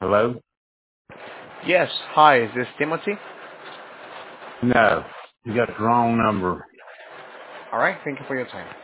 Hello? Yes. Hi, is this Timothy? No. You got the wrong number. All right. Thank you for your time.